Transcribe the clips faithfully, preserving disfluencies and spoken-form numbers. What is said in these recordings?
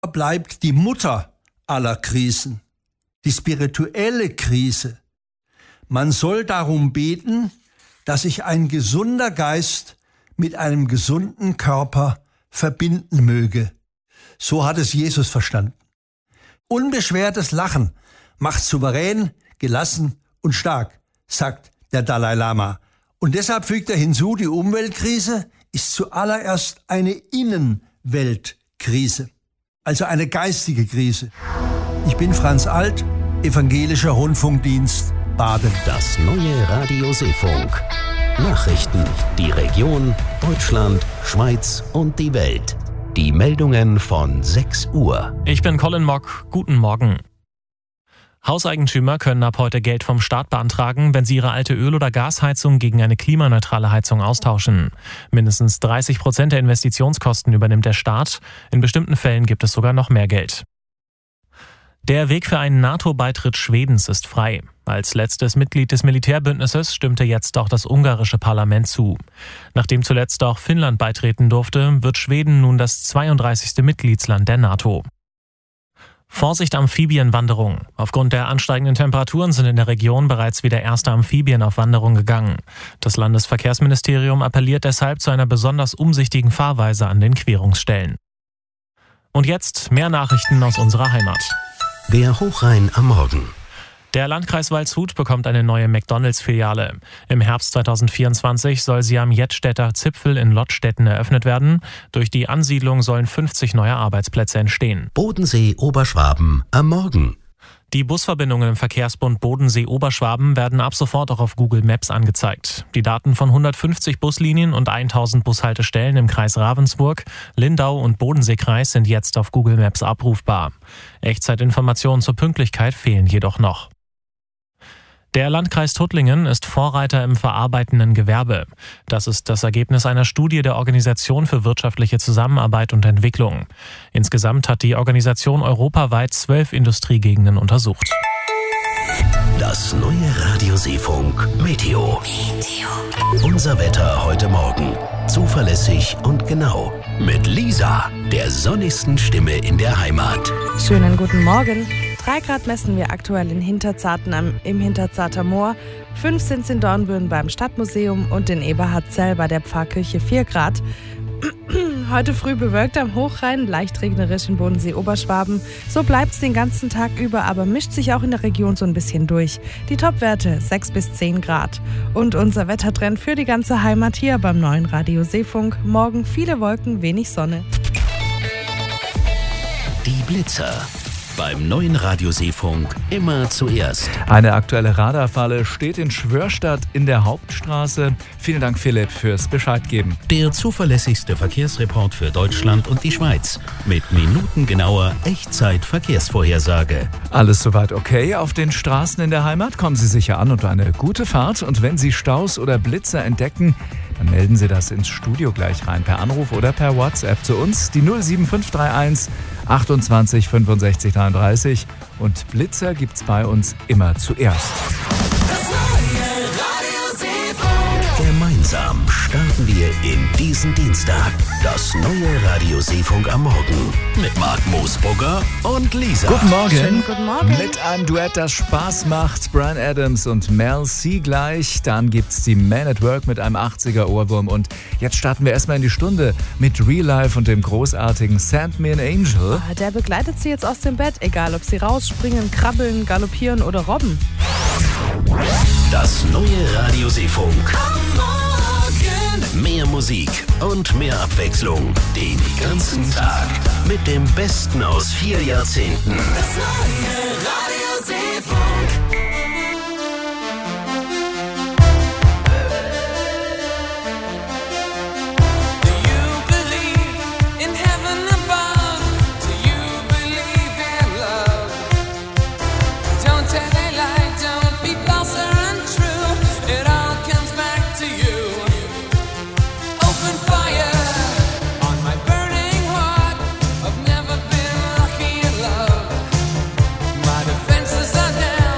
bleibt die Mutter aller Krisen, die spirituelle Krise. Man soll darum beten, dass sich ein gesunder Geist mit einem gesunden Körper verbinden möge. So hat es Jesus verstanden. Unbeschwertes Lachen macht souverän, gelassen und stark, sagt der Dalai Lama. Und deshalb fügt er hinzu, die Umweltkrise ist zuallererst eine Innenweltkrise, also eine geistige Krise. Ich bin Franz Alt, Evangelischer Rundfunkdienst Baden. Das neue Radio Seefunk. Nachrichten, die Region, Deutschland, Schweiz und die Welt. Die Meldungen von sechs Uhr. Ich bin Colin Mock. Guten Morgen. Hauseigentümer können ab heute Geld vom Staat beantragen, wenn sie ihre alte Öl- oder Gasheizung gegen eine klimaneutrale Heizung austauschen. Mindestens dreißig Prozent der Investitionskosten übernimmt der Staat. In bestimmten Fällen gibt es sogar noch mehr Geld. Der Weg für einen NATO-Beitritt Schwedens ist frei. Als letztes Mitglied des Militärbündnisses stimmte jetzt auch das ungarische Parlament zu. Nachdem zuletzt auch Finnland beitreten durfte, wird Schweden nun das zweiunddreißigste Mitgliedsland der NATO. Vorsicht Amphibienwanderung. Aufgrund der ansteigenden Temperaturen sind in der Region bereits wieder erste Amphibien auf Wanderung gegangen. Das Landesverkehrsministerium appelliert deshalb zu einer besonders umsichtigen Fahrweise an den Querungsstellen. Und jetzt mehr Nachrichten aus unserer Heimat. Der Hochrhein am Morgen. Der Landkreis Waldshut bekommt eine neue McDonalds-Filiale. Im Herbst zweitausendvierundzwanzig soll sie am Jettstädter Zipfel in Lottstetten eröffnet werden. Durch die Ansiedlung sollen fünfzig neue Arbeitsplätze entstehen. Bodensee Oberschwaben am Morgen. Die Busverbindungen im Verkehrsbund Bodensee-Oberschwaben werden ab sofort auch auf Google Maps angezeigt. Die Daten von hundertfünfzig Buslinien und tausend Bushaltestellen im Kreis Ravensburg, Lindau und Bodenseekreis sind jetzt auf Google Maps abrufbar. Echtzeitinformationen zur Pünktlichkeit fehlen jedoch noch. Der Landkreis Tuttlingen ist Vorreiter im verarbeitenden Gewerbe. Das ist das Ergebnis einer Studie der Organisation für wirtschaftliche Zusammenarbeit und Entwicklung. Insgesamt hat die Organisation europaweit zwölf Industriegegenden untersucht. Das neue Radio Seefunk Meteo. Meteo. Unser Wetter heute Morgen. Zuverlässig und genau. Mit Lisa, der sonnigsten Stimme in der Heimat. Schönen guten Morgen. Drei Grad messen wir aktuell in Hinterzarten am, im Hinterzarter Moor. Fünf sind es in Dornbirn beim Stadtmuseum und in Eberhardzell bei der Pfarrkirche vier Grad. Heute früh bewölkt am Hochrhein, leicht regnerisch in Bodensee-Oberschwaben. So bleibt es den ganzen Tag über, aber mischt sich auch in der Region so ein bisschen durch. Die Topwerte sechs bis zehn Grad. Und unser Wettertrend für die ganze Heimat hier beim neuen Radio Seefunk. Morgen viele Wolken, wenig Sonne. Die Blitzer. Beim neuen Radio Seefunk immer zuerst. Eine aktuelle Radarfalle steht in Schwörstadt in der Hauptstraße. Vielen Dank, Philipp, fürs Bescheid geben. Der zuverlässigste Verkehrsreport für Deutschland und die Schweiz. Mit minutengenauer Echtzeit-Verkehrsvorhersage. Alles soweit okay auf den Straßen in der Heimat? Kommen Sie sicher an und eine gute Fahrt. Und wenn Sie Staus oder Blitzer entdecken, dann melden Sie das ins Studio gleich rein per Anruf oder per WhatsApp zu uns. Die null sieben fünf drei eins achtundzwanzig fünfundsechzig dreiunddreißig. Und Blitzer gibt's bei uns immer zuerst. Das neue Radio Seefunk. Gemeinsam starten wir in diesen Dienstag. Das neue Radio Seefunk am Morgen. Mit Marc Moosbrugger und Lisa. Guten Morgen. Schönen guten Morgen. Mit einem Duett, das Spaß macht. Bryan Adams und Mel C gleich. Dann gibt's die Man at Work mit einem achtziger Ohrwurm. Und jetzt starten wir erstmal in die Stunde mit Real Life und dem großartigen Send Me an Angel. Der begleitet sie jetzt aus dem Bett, egal ob sie rausspringen, krabbeln, galoppieren oder robben. Das neue Radio Seefunk. Am Morgen. Mehr Musik und mehr Abwechslung. Den ganzen Tag. Mit dem Besten aus vier Jahrzehnten. Das neue Radio Seefunk. Defenses are down.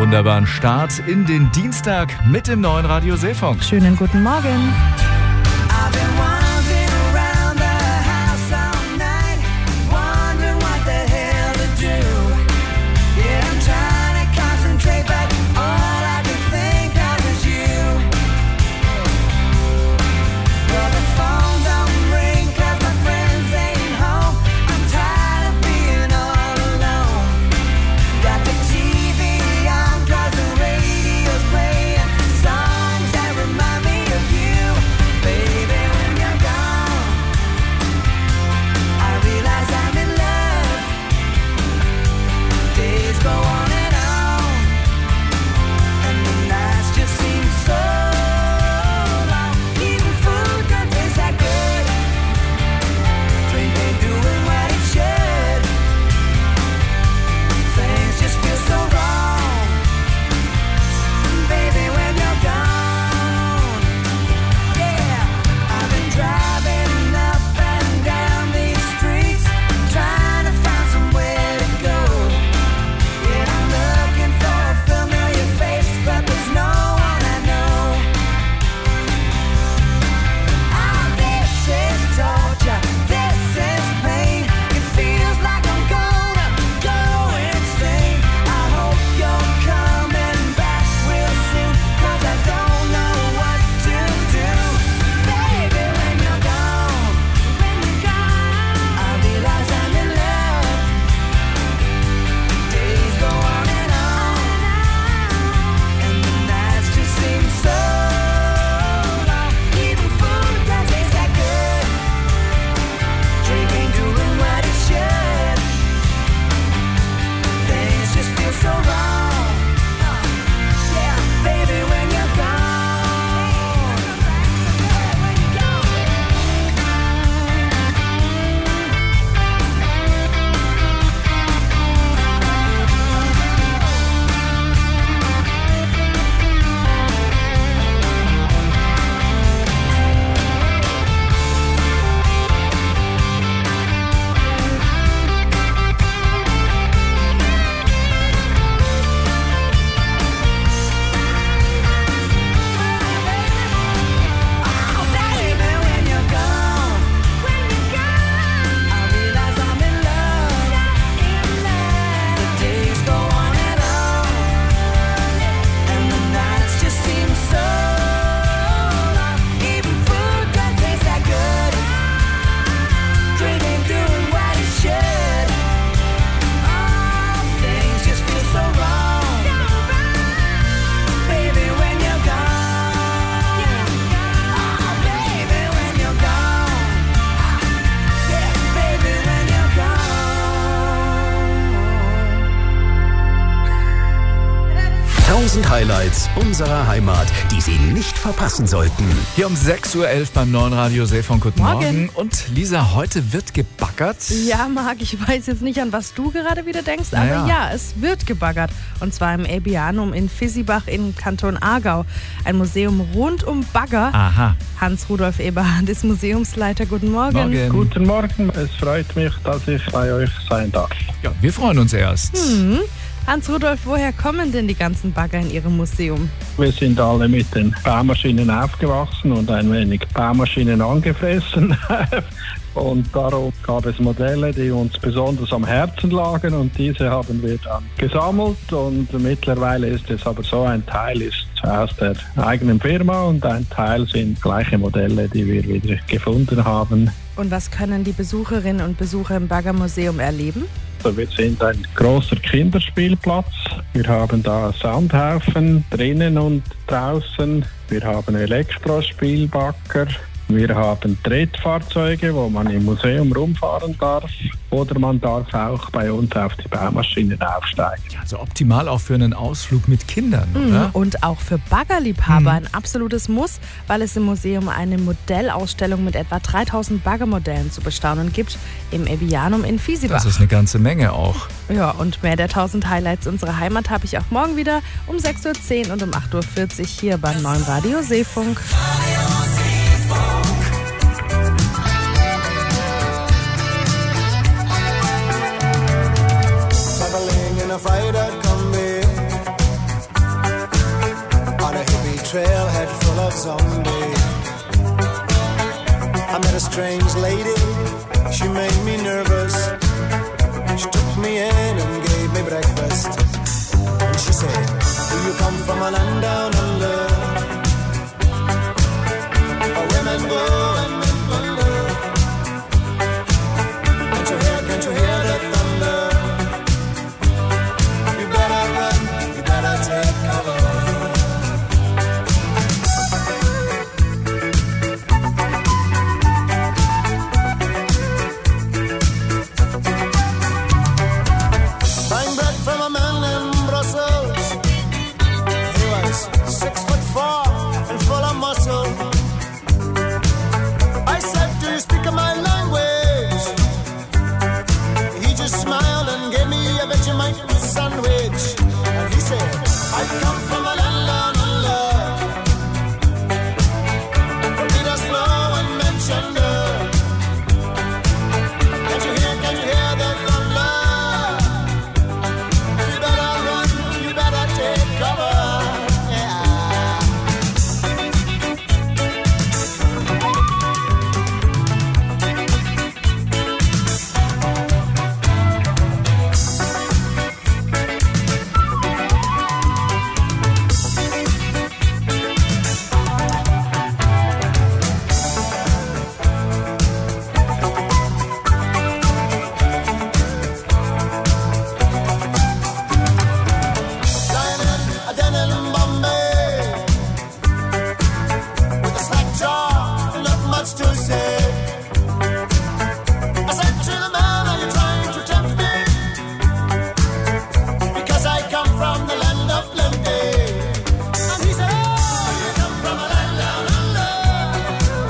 wunderbaren Start in den Dienstag mit dem neuen Radio Seefunk. Schönen guten Morgen. Highlights unserer Heimat, die Sie nicht verpassen sollten. Hier um sechs Uhr elf beim neuen Radio Seefunk. Guten Morgen. Morgen. Und Lisa, heute wird gebaggert. Ja, Marc, ich weiß jetzt nicht, an was du gerade wieder denkst, Naja. aber ja, es wird gebaggert. Und zwar im Ebianum in Vissibach im Kanton Aargau. Ein Museum rund um Bagger. Aha. Hans-Rudolf Eberhard ist Museumsleiter. Guten Morgen. Morgen. Guten Morgen, es freut mich, dass ich bei euch sein darf. Ja, wir freuen uns erst. Mhm. Hans-Rudolf, woher kommen denn die ganzen Bagger in Ihrem Museum? Wir sind alle mit den Baumaschinen aufgewachsen und ein wenig Baumaschinen angefressen. Und darum gab es Modelle, die uns besonders am Herzen lagen, und diese haben wir dann gesammelt. Und mittlerweile ist es aber so, ein Teil ist aus der eigenen Firma und ein Teil sind gleiche Modelle, die wir wieder gefunden haben. Und was können die Besucherinnen und Besucher im Baggermuseum erleben? Also wir sind ein großer Kinderspielplatz. Wir haben da Sandhaufen drinnen und draußen. Wir haben Elektrospielbagger. Wir haben Trettfahrzeuge, wo man im Museum rumfahren darf. Oder man darf auch bei uns auf die Baumaschinen aufsteigen. Ja, also optimal auch für einen Ausflug mit Kindern, oder? Und auch für Baggerliebhaber Mhm. ein absolutes Muss, weil es im Museum eine Modellausstellung mit etwa dreitausend Baggermodellen zu bestaunen gibt im Ebianum in Vissibach. Das ist eine ganze Menge auch. Ja, und mehr der tausend Highlights unserer Heimat habe ich auch morgen wieder um sechs Uhr zehn und um acht Uhr vierzig hier beim neuen Radio Seefunk. Struggling in a fight that can be someday. I met a strange lady, she made me nervous. She took me in and gave me breakfast.